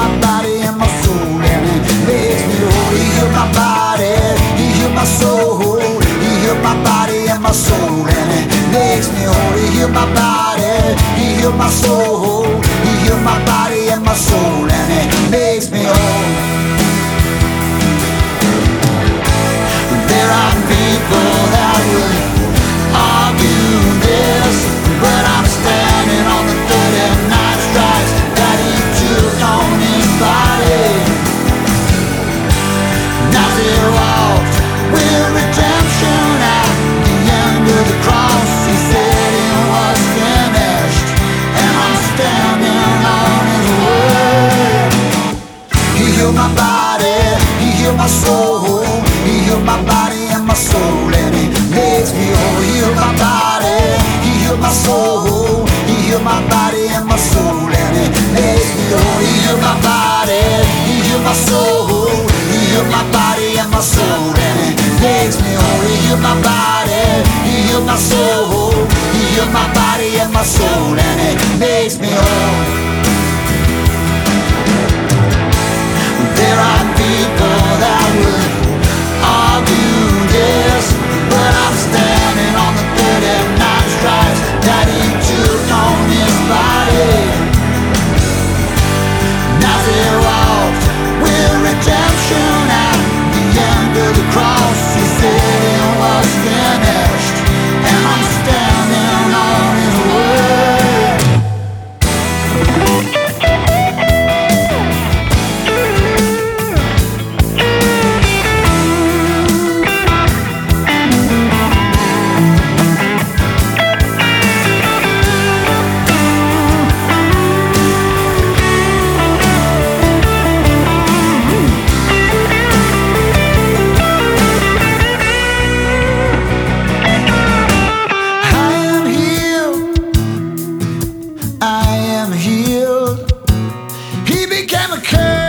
my body and my soul, and it makes me whole. He healed my body, he healed my soul. He healed my body and my soul, and it makes me whole. He healed my body, he healed my soul. He healed my body and my soul, and it makes me whole. There are people that would argue this, but I'm standing on the 39 stripes that he took on his body. As he walked with redemption at the end of the cross, he said it was finished, and I'm standing on his word. He healed my body, he healed my soul. He healed my body and my soul, and he makes me whole. He healed my body, he healed my soul. He healed my body and my soul, and he makes me whole. He healed my body, he healed my soul. He healed my body and my soul, and he makes me whole. He healed my body, he healed my soul. He healed my body and my soul, and he makes me whole. There are people that would argue this, but I'm standing on the 39 stripes that he took on his body. As he walked with redemption at the end of the cross, he said it was finished, and I'm standing on his word. I am healed. He became a curse.